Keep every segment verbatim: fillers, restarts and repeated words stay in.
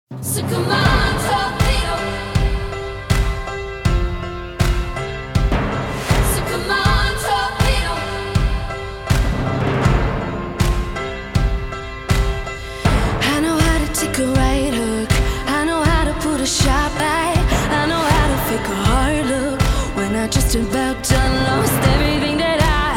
So come on, torpedo. So come on, torpedo. I know how to take a right hook. I know how to put a sharp eye. I know how to fake a hard look when I just about done lost everything that I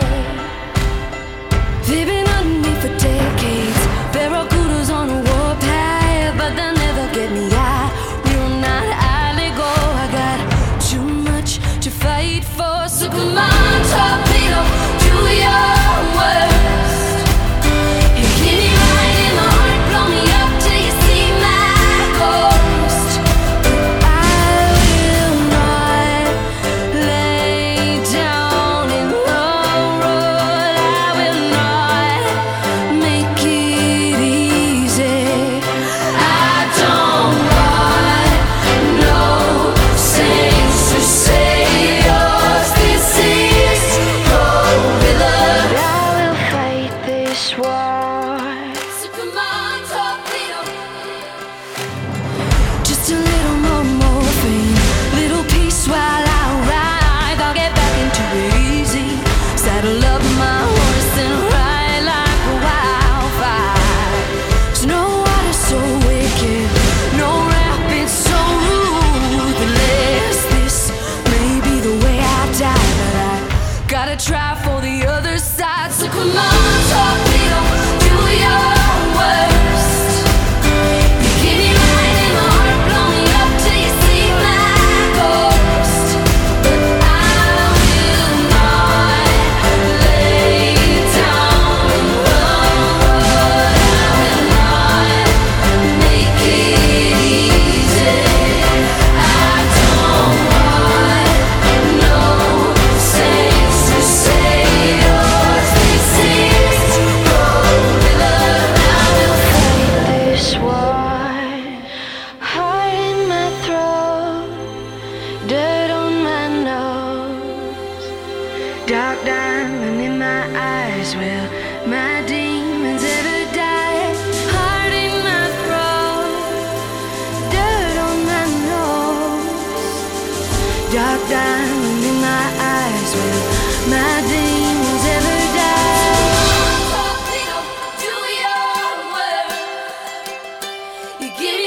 had. They've been on me for decades. Barracudas on a warpath, but they'll never get me out. Will not I let go. I got too much to fight for. So come on, torpedo, do your worst. You hit me right in the heart, blow me up till you see my ghost. But I will not lay down in the road. I will not make it easy. I don't want no saints to say yours. This is your rhythm. I will fight this war. So come on, torpedo. Just a little more morphine, little peace while I ride. I'll get back into it easy. Saddle up my horse and ride like a wildfire. There's no water so wicked, no rapid so ruthless. This may be the way I die, but I gotta try for the other side. So come on, torpedo, do your worst. You hit me right in the heart, blow me up till you see my ghost. But I will not lay down in the road. I will not make it easy. I don't want no saints to say yours. This is your rhythm. I will fight this war. Heart in my throat, dirt on my nose, dark diamond in my eyes. Will my demons ever die? Heart in my throat, dirt on my nose, dark diamond in my eyes. Will my demons ever die? Torpedo, do your work. You give